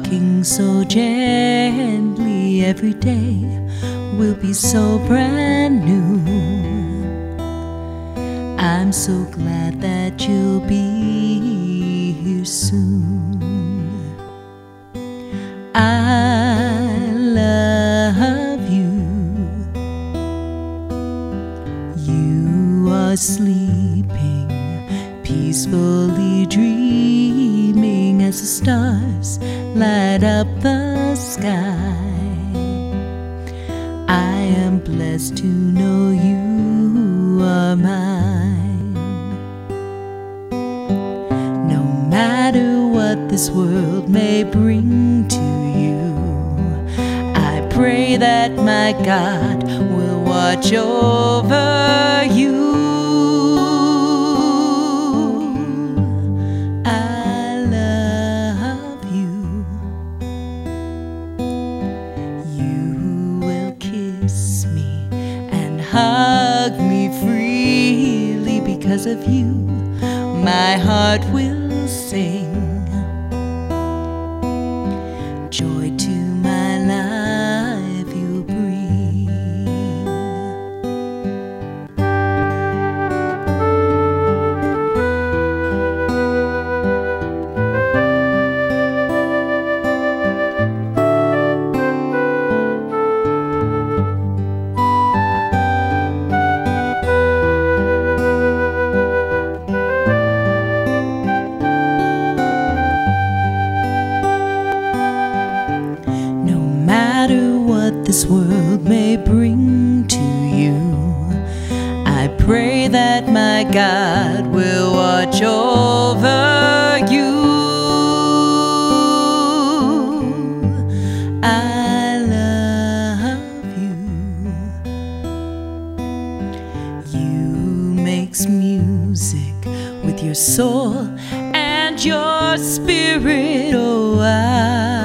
rocking so gently every day will be so brand new. I'm so glad that you'll be here soon. I love you. You are sleeping, peacefully dreaming as the stars light up the sky. I am blessed to know you are mine. No matter what this world may bring to you, I pray that my God will watch over you. I love you. You will kiss me and hug me freely. Because of you, my heart will sing. Joy to my life you bring. No matter what this world may bring to you, I pray that my God will watch over you. I love you. You makes music with your soul and your spirit. Oh, I